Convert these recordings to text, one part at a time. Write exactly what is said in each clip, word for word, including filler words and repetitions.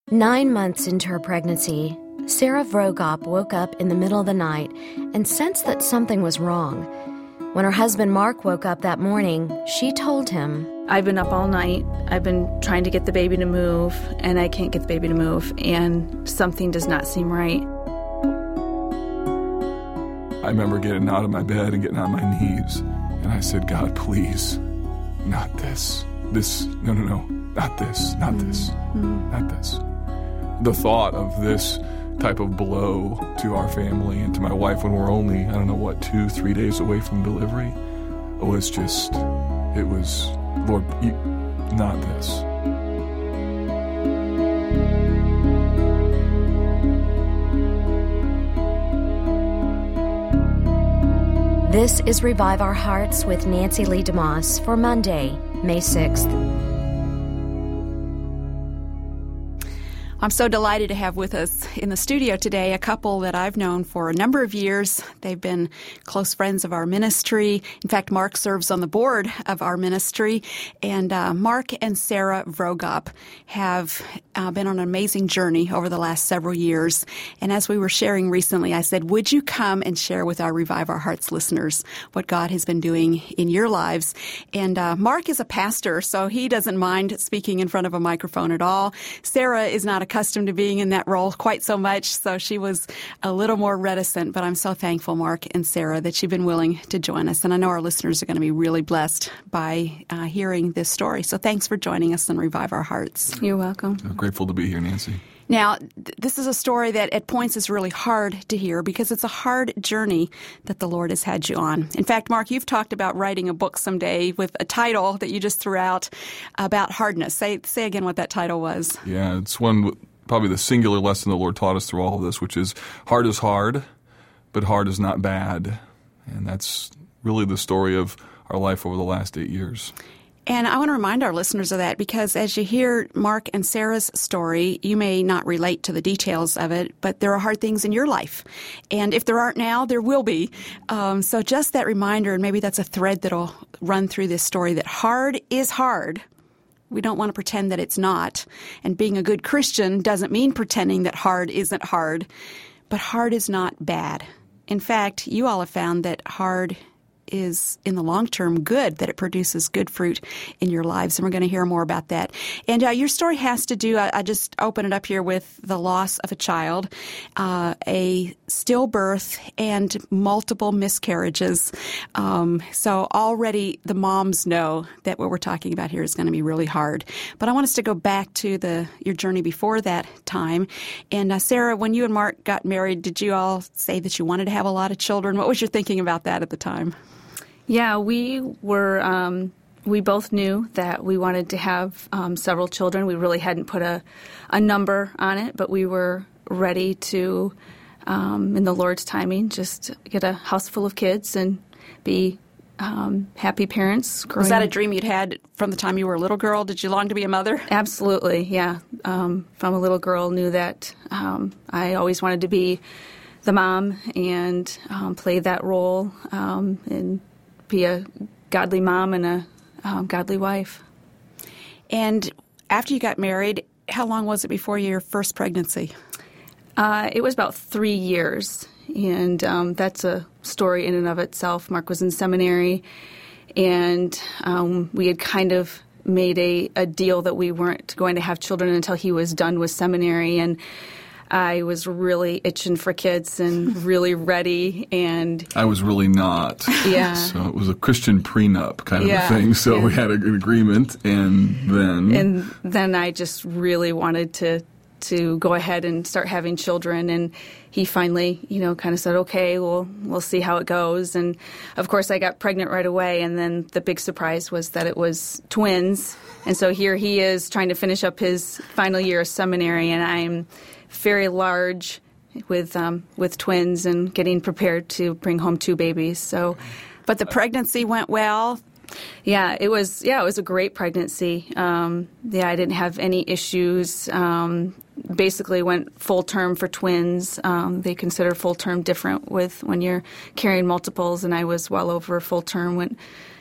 Nine months into her pregnancy, Sarah Vroegop woke up in the middle of the night and sensed that something was wrong. When her husband Mark woke up that morning, she told him, I've been up all night. I've been trying to get the baby to move, and I can't get the baby to move, and something does not seem right. I remember getting out of my bed and getting on my knees, and I said, God, please, not this. This, no, no, no, not this, not this, mm. not this. The thought of this type of blow to our family and to my wife when we're only, I don't know what, two, three days away from delivery was just, it was, Lord, you, not this. This is Revive Our Hearts with Nancy Lee DeMoss for Monday, May sixth. I'm so delighted to have with us in the studio today a couple that I've known for a number of years. They've been close friends of our ministry. In fact, Mark serves on the board of our ministry. And uh, Mark and Sarah Vroegop have uh, been on an amazing journey over the last several years. And as we were sharing recently, I said, would you come and share with our Revive Our Hearts listeners what God has been doing in your lives? And uh, Mark is a pastor, so he doesn't mind speaking in front of a microphone at all. Sarah is not a accustomed to being in that role quite so much, so she was a little more reticent, but I'm so thankful, Mark and Sarah, that you've been willing to join us, and I know our listeners are going to be really blessed by uh, hearing this story, so thanks for joining us on Revive Our Hearts. You're welcome. I'm grateful to be here, Nancy. Now, th- this is a story that at points is really hard to hear because it's a hard journey that the Lord has had you on. In fact, Mark, you've talked about writing a book someday with a title that you just threw out about hardness. Say, say again what that title was. Yeah, it's one, probably the singular lesson the Lord taught us through all of this, which is hard is hard, but hard is not bad. And that's really the story of our life over the last eight years. And I want to remind our listeners of that because as you hear Mark and Sarah's story, you may not relate to the details of it, but there are hard things in your life. And if there aren't now, there will be. Um, so just that reminder, and maybe that's a thread that'll run through this story, that hard is hard. We don't want to pretend that it's not. And being a good Christian doesn't mean pretending that hard isn't hard. But hard is not bad. In fact, you all have found that hard is in the long term good, that it produces good fruit in your lives. And we're going to hear more about that. And uh, your story has to do, I, I just open it up here with the loss of a child, uh, a stillbirth, and multiple miscarriages. Um, so already the moms know that what we're talking about here is going to be really hard. But I want us to go back to the your journey before that time. And uh, Sarah, when you and Mark got married, did you all say that you wanted to have a lot of children? What was your thinking about that at the time? Yeah, we were, um, we both knew that we wanted to have um, several children. We really hadn't put a, a number on it, but we were ready to, um, in the Lord's timing, just get a house full of kids and be um, happy parents. Growing. Was that a dream you'd had from the time you were a little girl? Did you long to be a mother? Absolutely, yeah. Um, from a little girl, knew that um, I always wanted to be the mom and um, play that role um, and be a godly mom and a um, godly wife. And after you got married, how long was it before your first pregnancy? Uh, it was about three years, and um, that's a story in and of itself. Mark was in seminary, and um, we had kind of made a, a deal that we weren't going to have children until he was done with seminary, and I was really itching for kids and really ready, and I was really not. Yeah. So it was a Christian prenup kind of yeah. a thing. So yeah. we had an agreement, and then and then I just really wanted to to go ahead and start having children, and he finally, you know, kind of said, "Okay, we'll we'll see how it goes." And of course, I got pregnant right away, and then the big surprise was that it was twins, and so here he is trying to finish up his final year of seminary, and I'm very large with um, with twins and getting prepared to bring home two babies. So, but the pregnancy went well. Yeah, it was. Yeah, it was a great pregnancy. Um, yeah, I didn't have any issues. Um, basically, went full term for twins. Um, they consider full term different with when you're carrying multiples, and I was well over full term. Went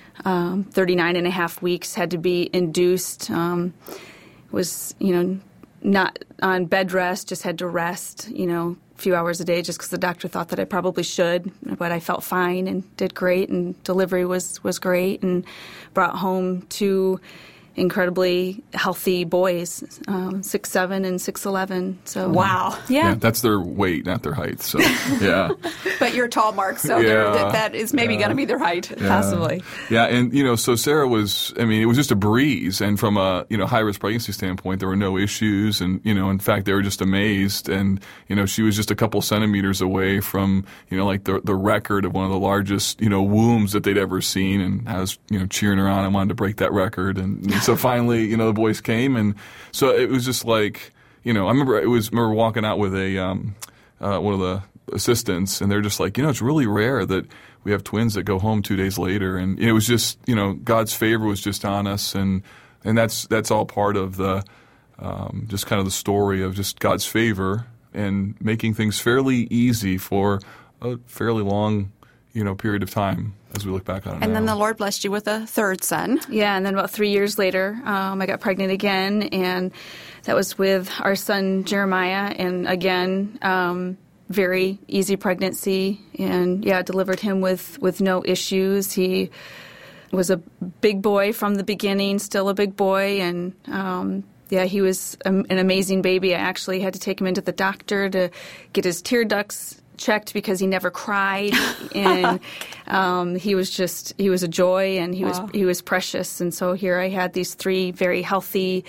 um, thirty-nine and a half weeks. Had to be induced. Um, was you know. not on bed rest, just had to rest, you know, a few hours a day just because the doctor thought that I probably should. But I felt fine and did great, and delivery was, was great, and brought home two incredibly healthy boys, um, six seven and six eleven. So wow, yeah. yeah, that's their weight, not their height. So yeah, but you're tall, Mark, so yeah, that, that is maybe yeah. going to be their height, yeah. possibly. Yeah, and you know, so Sarah was. I mean, it was just a breeze, and from a you know high risk pregnancy standpoint, there were no issues, and you know, in fact, they were just amazed, and you know, she was just a couple centimeters away from you know like the the record of one of the largest you know wombs that they'd ever seen, and I was you know cheering her on. I wanted to break that record, and, and so finally, you know, the boys came, and so it was just like, you know, I remember it was I remember walking out with a um, uh, one of the assistants, and they're just like, you know, it's really rare that we have twins that go home two days later, and it was just, you know, God's favor was just on us, and and that's that's all part of the um, just kind of the story of just God's favor and making things fairly easy for a fairly long, you know, period of time as we look back on it. And now. then the Lord blessed you with a third son. Yeah, and then about three years later, um, I got pregnant again, and that was with our son Jeremiah, and again, um, very easy pregnancy, and yeah, delivered him with, with no issues. He was a big boy from the beginning, still a big boy, and um, yeah, he was a, an amazing baby. I actually had to take him into the doctor to get his tear ducts checked because he never cried, and um, he was just he was a joy, and he wow. was he was precious. And so here I had these three very healthy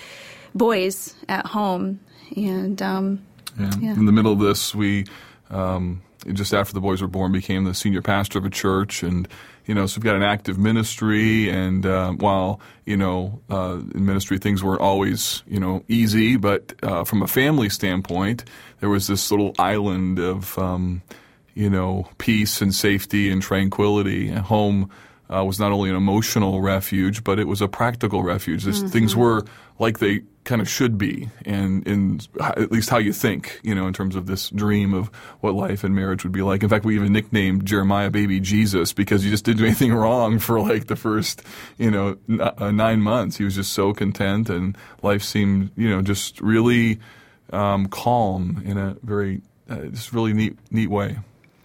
boys at home, and um, yeah. Yeah. In the middle of this, we um, just after the boys were born, became the senior pastor of a church, and you know, so we've got an active ministry, and uh, while you know uh, in ministry things weren't always you know easy, but uh, from a family standpoint, there was this little island of um, you know peace and safety and tranquility. And home uh, was not only an emotional refuge, but it was a practical refuge. Mm-hmm. Things were like they kind of should be, and in at least how you think, you know, in terms of this dream of what life and marriage would be like. In fact, we even nicknamed Jeremiah Baby Jesus because he just didn't do anything wrong for like the first, you know, n- uh, nine months. He was just so content, and life seemed, you know, just really um, calm in a very, uh, just really neat, neat way.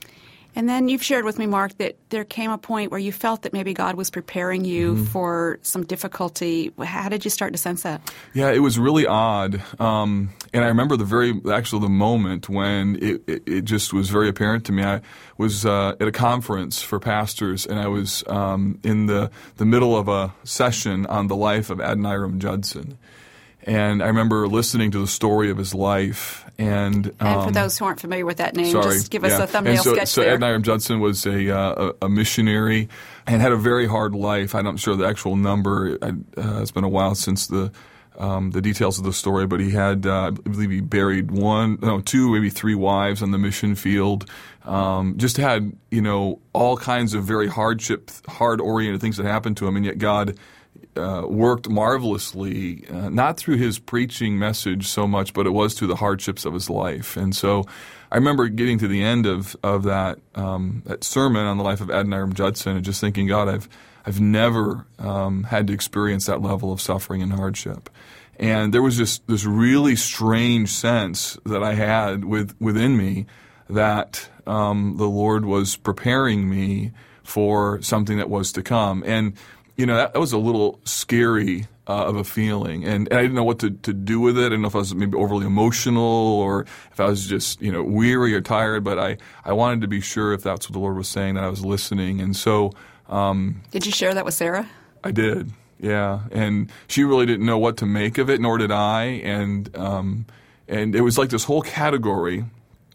And then you've shared with me, Mark, that there came a point where you felt that maybe God was preparing you mm-hmm. for some difficulty. How did you start to sense that? Yeah, it was really odd. Um, and I remember the very, actually the moment when it, it, it just was very apparent to me. I was uh, at a conference for pastors, and I was um, in the, the middle of a session on the life of Adoniram Judson. And I remember listening to the story of his life. And, um, and for those who aren't familiar with that name, sorry, just give us yeah. a thumbnail and so, sketch so there. Adoniram Judson was a, uh, a, a missionary and had a very hard life. I'm not sure the actual number. I, uh, it's been a while since the um, the details of the story, but he had, uh, I believe he buried one, no, two, maybe three wives on the mission field. Um, just had, you know, all kinds of very hardship, hard-oriented things that happened to him, and yet God Uh, worked marvelously, uh, not through his preaching message so much, but it was through the hardships of his life. And so I remember getting to the end of, of that um, that sermon on the life of Adoniram Judson and just thinking, God, I've I've never um, had to experience that level of suffering and hardship. And there was just this really strange sense that I had with within me that um, the Lord was preparing me for something that was to come. And you know, that, that was a little scary uh, of a feeling, and, and I didn't know what to, to do with it. I didn't know if I was maybe overly emotional or if I was just, you know, weary or tired, but I, I wanted to be sure if that's what the Lord was saying, that I was listening. And so um, did you share that with Sarah? I did, yeah. And she really didn't know what to make of it, nor did I. And um, and it was like this whole category,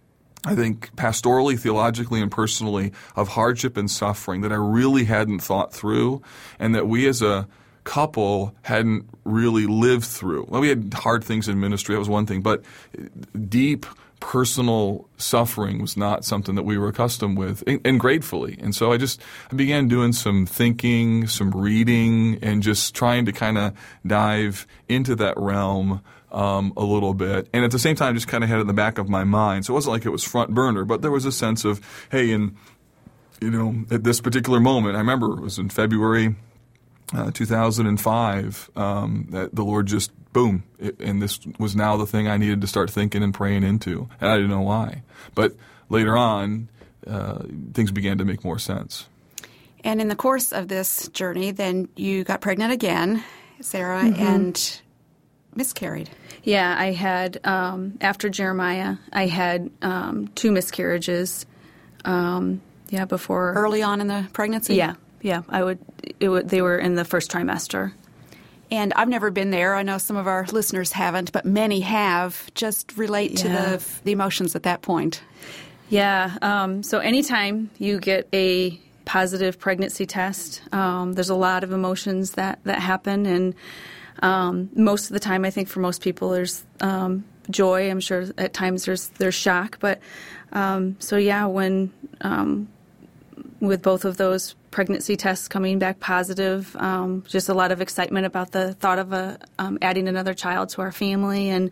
I think, pastorally, theologically, and personally, of hardship and suffering that I really hadn't thought through, and that we as a couple hadn't really lived through. Well, we had hard things in ministry, that was one thing, but deep personal suffering was not something that we were accustomed with, and, and gratefully. And so I just I began doing some thinking, some reading, and just trying to kind of dive into that realm Um, a little bit, and at the same time just kind of had it in the back of my mind. So it wasn't like it was front burner, but there was a sense of, hey, in, you know, at this particular moment, I remember it was in February uh, two thousand five um, that the Lord just boom, it, and this was now the thing I needed to start thinking and praying into, and I didn't know why. But later on, uh, things began to make more sense. And in the course of this journey, then you got pregnant again, Sarah, mm-hmm. and miscarried. Yeah, I had, um, after Jeremiah, I had um, two miscarriages, um, yeah, before. Early on in the pregnancy? Yeah, yeah. I would, it would, they were in the first trimester. And I've never been there. I know some of our listeners haven't, but many have. Just relate to Yeah. the the emotions at that point. Yeah, um, so anytime you get a positive pregnancy test, um, there's a lot of emotions that, that happen, and um, most of the time, I think for most people, there's um, joy. I'm sure at times there's there's shock, but um, so yeah, when um, with both of those pregnancy tests coming back positive, um, just a lot of excitement about the thought of a, um, adding another child to our family, and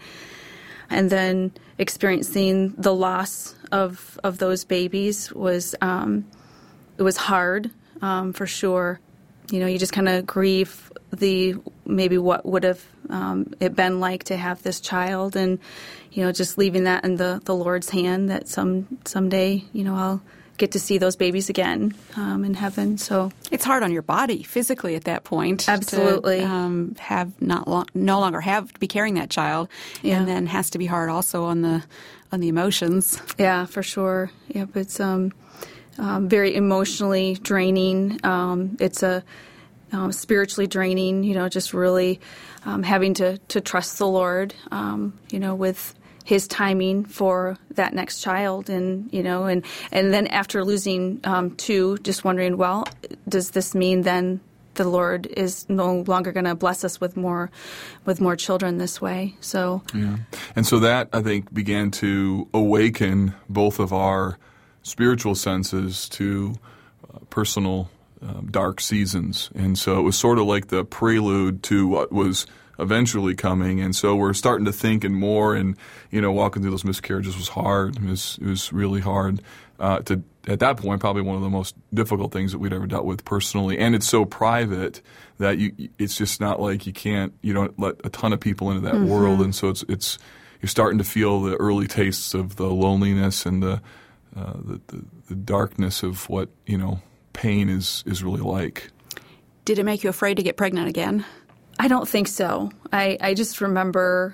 and then experiencing the loss of of those babies was um, it was hard um, for sure. You know, you just kind of grieve the maybe what would have um, it been like to have this child, and you know, just leaving that in the, the Lord's hand that some someday, you know, I'll get to see those babies again um, in heaven. So it's hard on your body physically at that point. Absolutely. To, um, have not lo- no longer have to be carrying that child, Yeah. and then has to be hard also on the on the emotions. Yeah, for sure. Yep, it's um, um, very emotionally draining. Um, it's a um, spiritually draining. You know, just really um, having to to trust the Lord. Um, you know, with His timing for that next child, and you know, and and then after losing um, two, just wondering, well, does this mean then the Lord is no longer going to bless us with more, with more children this way? So yeah, and so that I think began to awaken both of our spiritual senses to uh, personal um, dark seasons, and so it was sort of like the prelude to what was eventually coming. And so we're starting to think and more, and you know, walking through those miscarriages was hard. It was, it was really hard uh, to, at that point, probably one of the most difficult things that we'd ever dealt with personally. And it's so private that you, it's just not like you can't, you don't let a ton of people into that mm-hmm. world. And so it's, it's, you're starting to feel the early tastes of the loneliness and the, uh, the, the, the darkness of what, you know, pain is, is really like. Did it make you afraid to get pregnant again? I don't think so. I, I just remember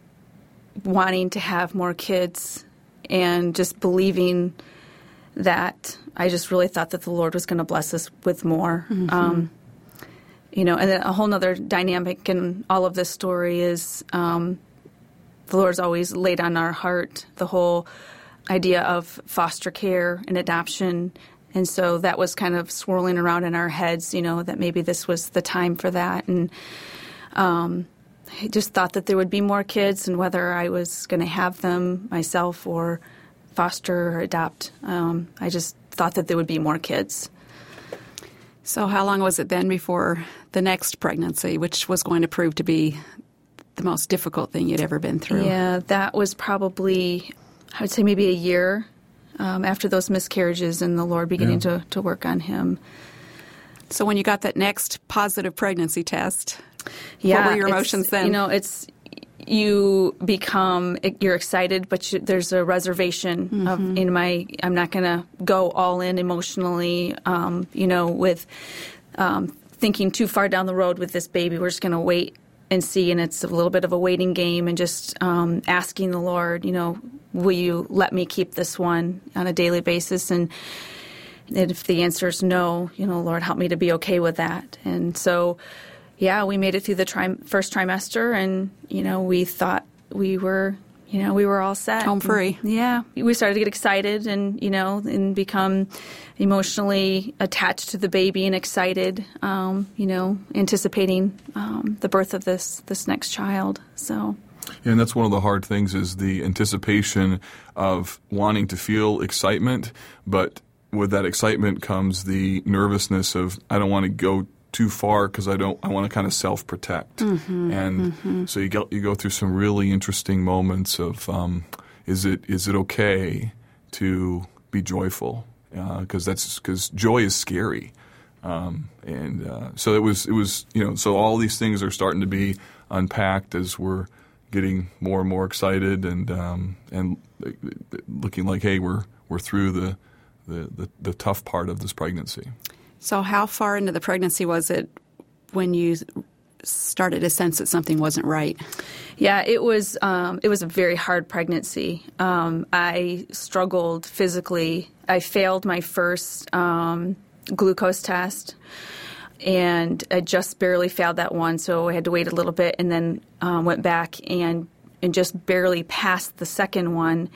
wanting to have more kids and just believing that I just really thought that the Lord was going to bless us with more. Mm-hmm. Um, you know, and then a whole other dynamic in all of this story is um, the Lord's always laid on our heart the whole idea of foster care and adoption. And so that was kind of swirling around in our heads, you know, that maybe this was the time for that. And um, I just thought that there would be more kids, and whether I was going to have them myself or foster or adopt, um, I just thought that there would be more kids. So how long was it then before the next pregnancy, which was going to prove to be the most difficult thing you'd ever been through? Yeah, that was probably, I would say maybe a year. Um, after those miscarriages and the Lord beginning yeah. to, to work on him. So when you got that next positive pregnancy test, yeah, what were your emotions then? You know, it's you become you're excited, but you, there's a reservation mm-hmm. of in my. I'm not going to go all in emotionally. Um, you know, with um, thinking too far down the road with this baby, we're just going to wait and see, and it's a little bit of a waiting game, and just um, asking the Lord, you know, will you let me keep this one on a daily basis? And, and if the answer is no, you know, Lord, help me to be okay with that. And so, yeah, we made it through the tri- first trimester, and, you know, we thought we were, you know, we were all set. Home free. And, yeah. We started to get excited and, you know, and become emotionally attached to the baby and excited, um, you know, anticipating um, the birth of this this next child. So... Yeah, and that's one of the hard things is the anticipation of wanting to feel excitement, but with that excitement comes the nervousness of I don't want to go too far because I don't I want to kind of self-protect. Mm-hmm, and mm-hmm. so you go you go through some really interesting moments of um, is it is it okay to be joyful? Because uh, that's because joy is scary. Um, and uh, so it was, it was, you know, so all these things are starting to be unpacked as we're getting more and more excited and um, and looking like, hey, we're we're through the, the, the, the tough part of this pregnancy. So how far into the pregnancy was it when you started to sense that something wasn't right? Yeah, it was um, it was a very hard pregnancy. Um, I struggled physically. I failed my first um, glucose test, and I just barely failed that one, so I had to wait a little bit, and then um, went back and and just barely passed the second one.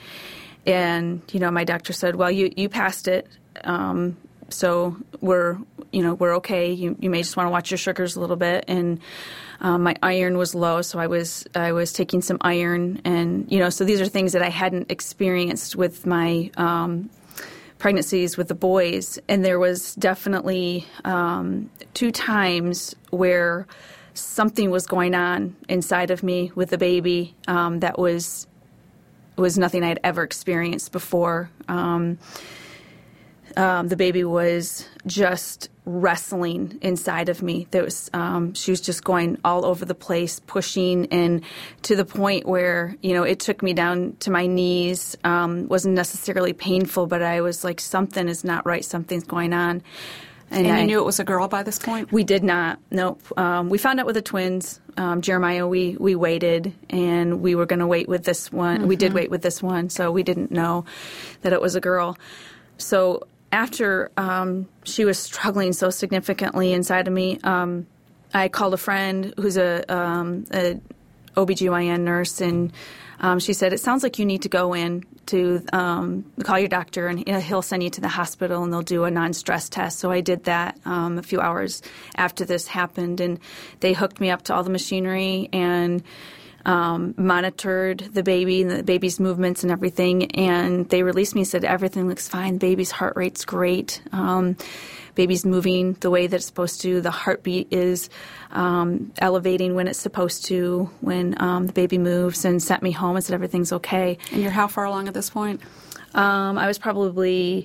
And you know, my doctor said, "Well, you you passed it, um, so we're you know we're okay. You you may just want to watch your sugars a little bit." And um, my iron was low, so I was I was taking some iron, and you know, so these are things that I hadn't experienced with my um, pregnancies with the boys. And there was definitely um, two times where something was going on inside of me with the baby um, that was was nothing I had ever experienced before. Um, um, the baby was just wrestling inside of me. There was, um, she was just going all over the place, pushing, and to the point where, you know, it took me down to my knees. Um, wasn't necessarily painful, but I was like, something is not right. Something's going on. And, and I, you knew it was a girl by this point? We did not. Nope. Um, we found out with the twins. Um, Jeremiah, we, we waited, and we were going to wait with this one. Mm-hmm. We did wait with this one, so we didn't know that it was a girl. So after um, she was struggling so significantly inside of me, um, I called a friend who's a, um, a O B G Y N nurse, and um, she said, it sounds like you need to go in to um, call your doctor, and he'll send you to the hospital, and they'll do a non-stress test. So I did that um, a few hours after this happened, and they hooked me up to all the machinery and um, monitored the baby and the baby's movements and everything. And they released me and said, everything looks fine. The baby's heart rate's great. Um, baby's moving the way that it's supposed to. The heartbeat is um, elevating when it's supposed to, when um, the baby moves, and sent me home and said everything's okay. And you're how far along at this point? Um, I was probably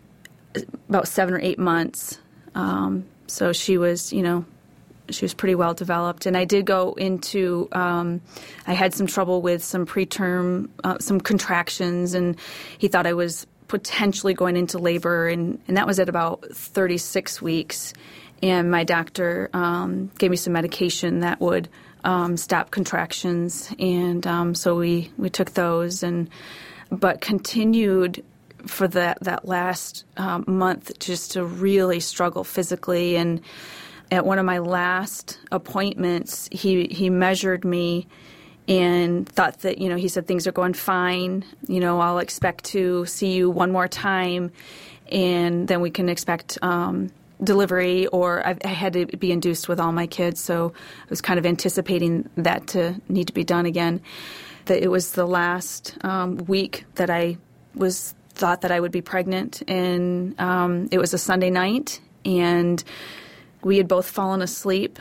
about seven or eight months. Um, so she was, you know, she was pretty well developed. And I did go into, um, I had some trouble with some preterm, uh, some contractions, and he thought I was potentially going into labor, and, and that was at about thirty-six weeks. And my doctor um, gave me some medication that would um, stop contractions, and um, so we, we took those, and but continued for that, that last um, month just to really struggle physically. And at one of my last appointments, he, he measured me and thought that, you know, he said, things are going fine. You know, I'll expect to see you one more time, and then we can expect um, delivery, or I've, I had to be induced with all my kids, so I was kind of anticipating that to need to be done again. That it was the last um, week that I was thought that I would be pregnant, and um, it was a Sunday night, and we had both fallen asleep,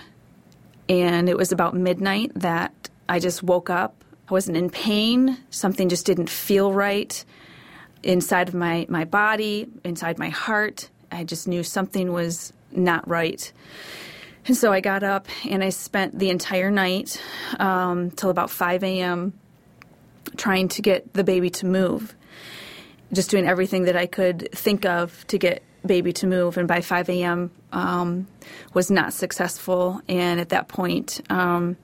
and it was about midnight that I just woke up. I wasn't in pain. Something just didn't feel right inside of my, my body, inside my heart. I just knew something was not right. And so I got up, and I spent the entire night um, till about five a.m. trying to get the baby to move, just doing everything that I could think of to get baby to move. And by five a.m. Um, was not successful. And at that point, um,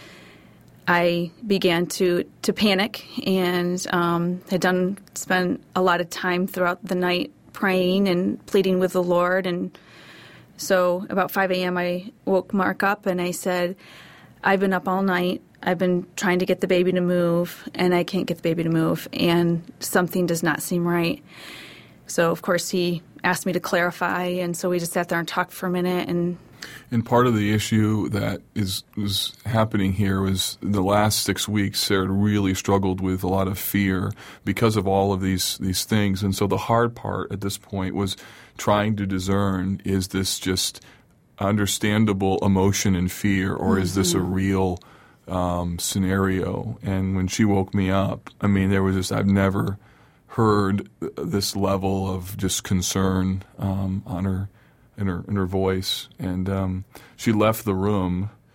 I began to, to panic, and um, had done spent a lot of time throughout the night praying and pleading with the Lord. And so about five a.m. I woke Mark up, and I said, I've been up all night. I've been trying to get the baby to move, and I can't get the baby to move, and something does not seem right. So, of course, he asked me to clarify, and so we just sat there and talked for a minute. And And part of the issue that is was happening here was the last six weeks, Sarah really struggled with a lot of fear because of all of these these things. And so the hard part at this point was trying to discern, is this just understandable emotion and fear, or mm-hmm. is this a real um, scenario? And when she woke me up, I mean, there was this, I've never heard this level of just concern um, on her in her in her voice, and um, she left the room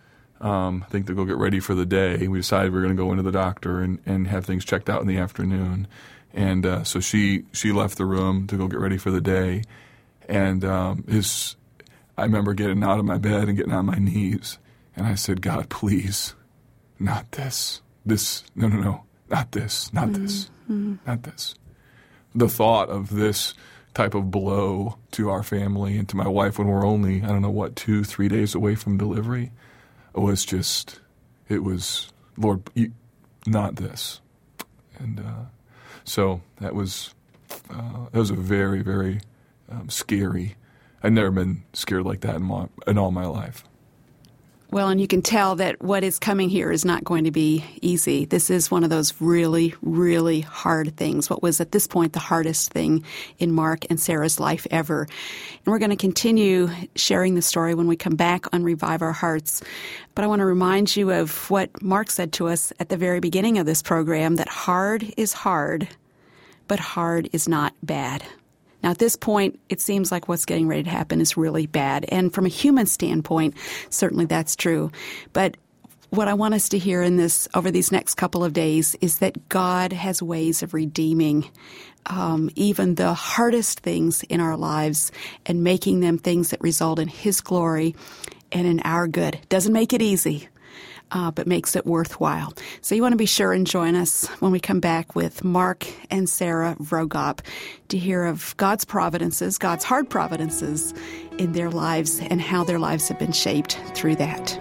um, I think to go get ready for the day. We decided we were going to go into the doctor and, and have things checked out in the afternoon. And uh, so she she left the room to go get ready for the day. And um, his, I remember getting out of my bed and getting on my knees. And I said, God, please, not this. This, no, no, no, not this, not mm-hmm. this, mm-hmm. not this. The thought of this type of blow to our family and to my wife when we're only, I don't know, what, two, three days away from delivery was just, it was, Lord, you, not this. And uh, so that was, uh, that was a very, very um, scary, I'd never been scared like that in, my, in all my life. Well, and you can tell that what is coming here is not going to be easy. This is one of those really, really hard things. What was at this point the hardest thing in Mark and Sarah's life ever. And we're going to continue sharing the story when we come back on Revive Our Hearts. But I want to remind you of what Mark said to us at the very beginning of this program, that hard is hard, but hard is not bad. Now, at this point, it seems like what's getting ready to happen is really bad. And from a human standpoint, certainly that's true. But what I want us to hear in this over these next couple of days is that God has ways of redeeming um, even the hardest things in our lives and making them things that result in His glory and in our good. Doesn't make it easy. Uh, but makes it worthwhile. So you want to be sure and join us when we come back with Mark and Sarah Vroegop to hear of God's providences, God's hard providences in their lives and how their lives have been shaped through that.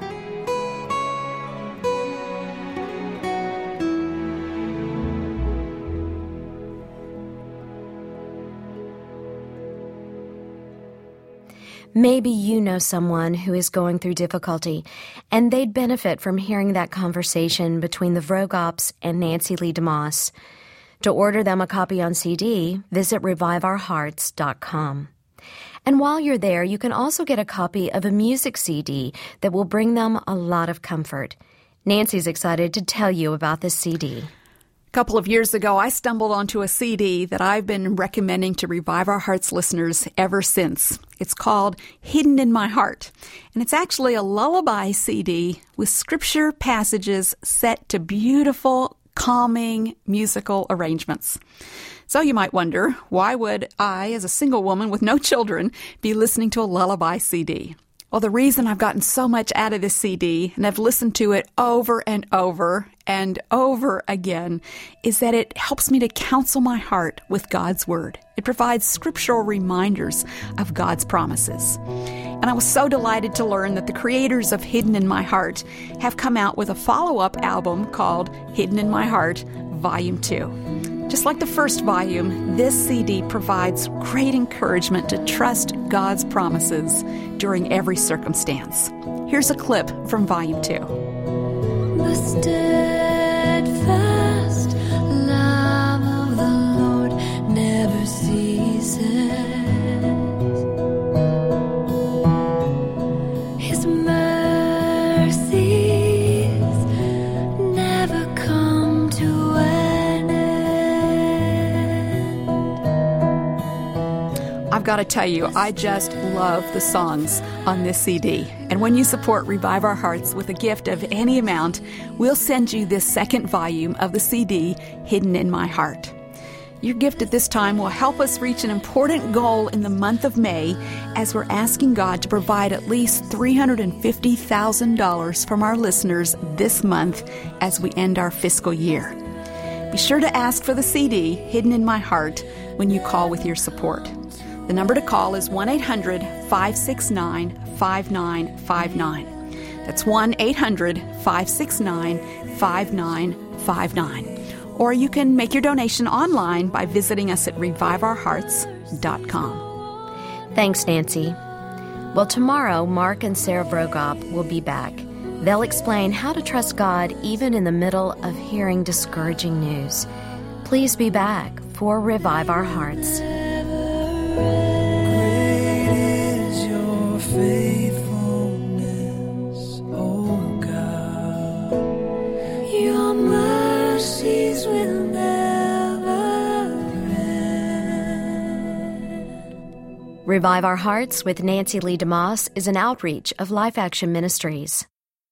Maybe you know someone who is going through difficulty, and they'd benefit from hearing that conversation between the Vroegops and Nancy Lee DeMoss. To order them a copy on C D, visit revive our hearts dot com. And while you're there, you can also get a copy of a music C D that will bring them a lot of comfort. Nancy's excited to tell you about this C D. A couple of years ago, I stumbled onto a C D that I've been recommending to Revive Our Hearts listeners ever since. It's called Hidden in My Heart, and it's actually a lullaby C D with scripture passages set to beautiful, calming musical arrangements. So you might wonder, why would I, as a single woman with no children, be listening to a lullaby C D? Well, the reason I've gotten so much out of this C D, and I've listened to it over and over and over again, is that it helps me to counsel my heart with God's Word. It provides scriptural reminders of God's promises. And I was so delighted to learn that the creators of Hidden in My Heart have come out with a follow-up album called Hidden in My Heart, Volume two. Just like the first volume, this C D provides great encouragement to trust God's promises during every circumstance. Here's a clip from Volume two. The steadfast love of the Lord never ceases. His mercies never come to an end. I've got to tell you, I just love the songs on this C D. And when you support Revive Our Hearts with a gift of any amount, we'll send you this second volume of the C D, Hidden in My Heart. Your gift at this time will help us reach an important goal in the month of May as we're asking God to provide at least three hundred fifty thousand dollars from our listeners this month as we end our fiscal year. Be sure to ask for the C D, Hidden in My Heart, when you call with your support. The number to call is one eight hundred five six nine five nine five nine. That's one eight hundred five six nine five nine five nine. Or you can make your donation online by visiting us at revive our hearts dot com. Thanks, Nancy. Well, tomorrow, Mark and Sarah Vroegop will be back. They'll explain how to trust God even in the middle of hearing discouraging news. Please be back for Revive Our Hearts. Great is your faithfulness, O God. Your mercies will never end. Revive Our Hearts with Nancy Lee DeMoss is an outreach of Life Action Ministries.